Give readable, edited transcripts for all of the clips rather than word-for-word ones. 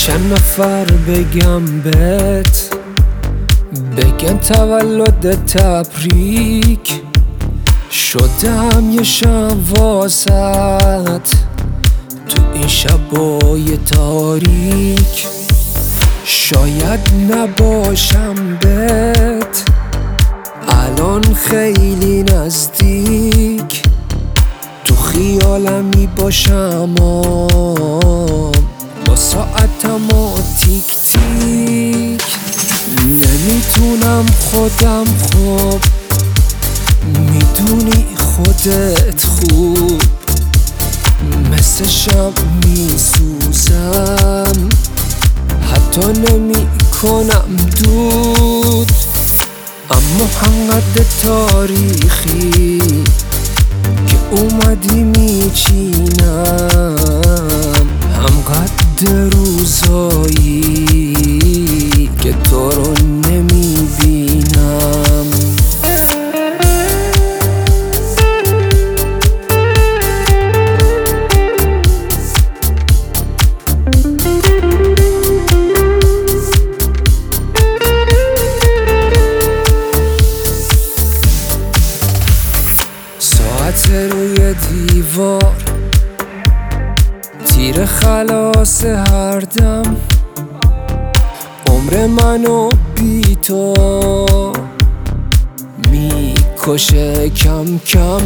چند نفر بگم بهت بگن تولد تبریک شدم یه شب واسط تو این شبای تاریک شاید نباشم بهت الان خیلی نزدیک تو خیالم می باشم با ساعتم و تیک تیک نمیتونم خودم خوب میدونی خودت خوب مثل شب میسوزم حتی نمی کنم دود اما همقدر تاریخی که اومدی میچینم همقدر روزایی که تو رو نمیبینم ساعت روی دیوار تیر خلاص هر دم عمر منو بی تو میکشه کم کم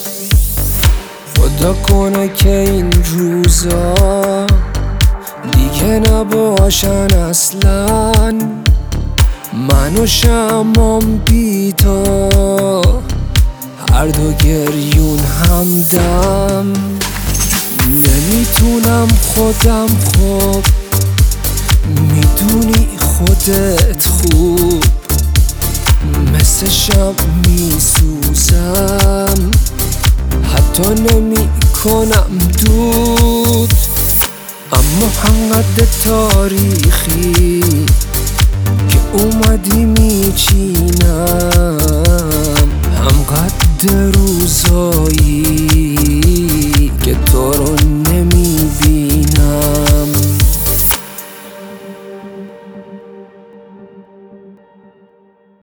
خدا کنه که این روزا دیگه نباشن اصلا من و شمام بی تو هر دو گریون همدم نمیتونم خودم خوب میدونی خودت خوب مثل شب میسوزم حتی نمی کنم دود اما همقدر تاریخی که اومدی میچینم همقدر